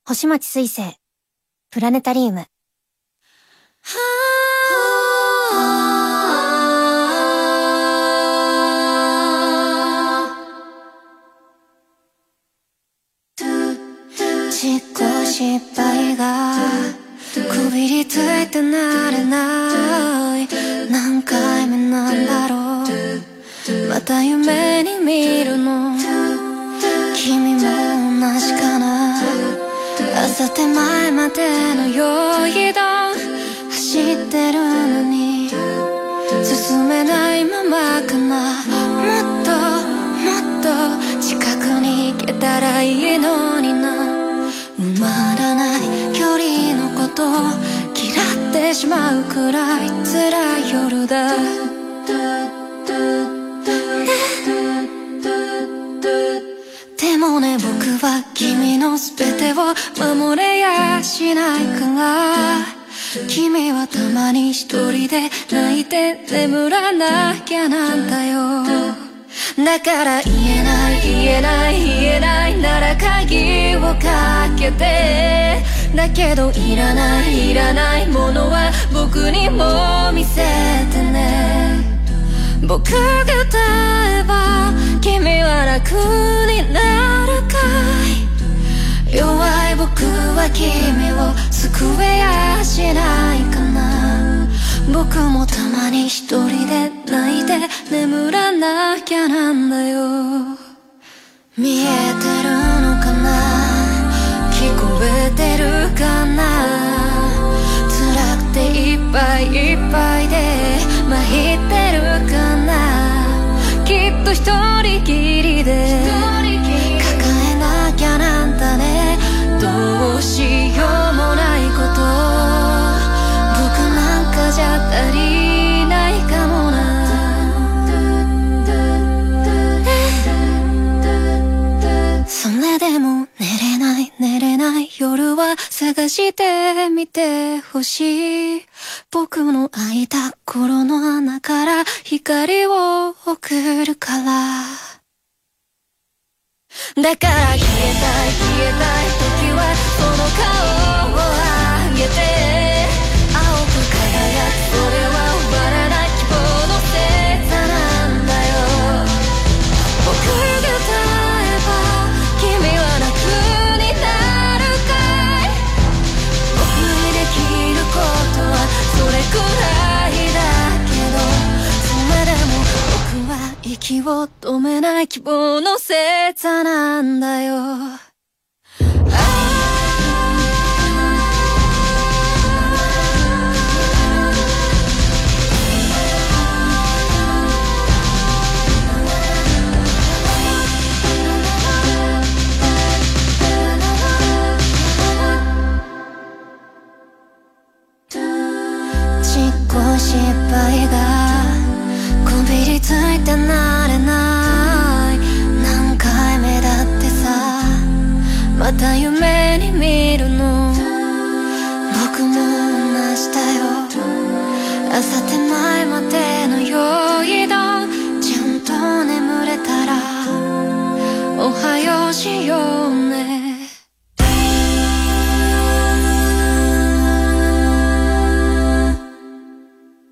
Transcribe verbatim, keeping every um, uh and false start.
星町水星プラネタリウム。は自己失敗がこびりついてなれない。何回目なんだろう、また夢に見るの。君も同じかな。朝手前までの用意ど走ってるのに進めないままかな。もっともっと近くに行けたらいいのにな。埋まらない距離のこと嫌ってしまうくらい辛い夜だ。でもね、僕は君の全てを守れやしないから。君はたまに一人で泣いて眠らなきゃなんだよ。だから言えない言えない言えないなら鍵をかけて。だけどいらないいらないものは僕にも見せてね。僕が歌えば君は楽になるかい。弱い僕は君を救えやしないかな。僕もたまに一人で泣いて眠らなきゃなんだよ。見えてるのかな、聞こえてるかな。辛くていっぱいいっぱいで参ってるかな。きっと一人きりで抱えなきゃなんだね。どうしようもないこと、僕なんかじゃ足りないかもな。それでも寝れない寝れない夜は探してみてほしい。僕の開いた心の穴から光を送るから。だから消えたい消えたい時はその顔を上げて。青く輝くそれは終わらない希望の星座なんだよ。僕が歌えば君は楽になるかい。僕にできることはそれくらいだけど、それでも僕は息を止めない希望の星座なんだよ。失敗がこびりついてなれない。何回目だってさ、また夢に見るの。僕も同じだよ。朝手前までの用意どちゃんと眠れたらおはようしよ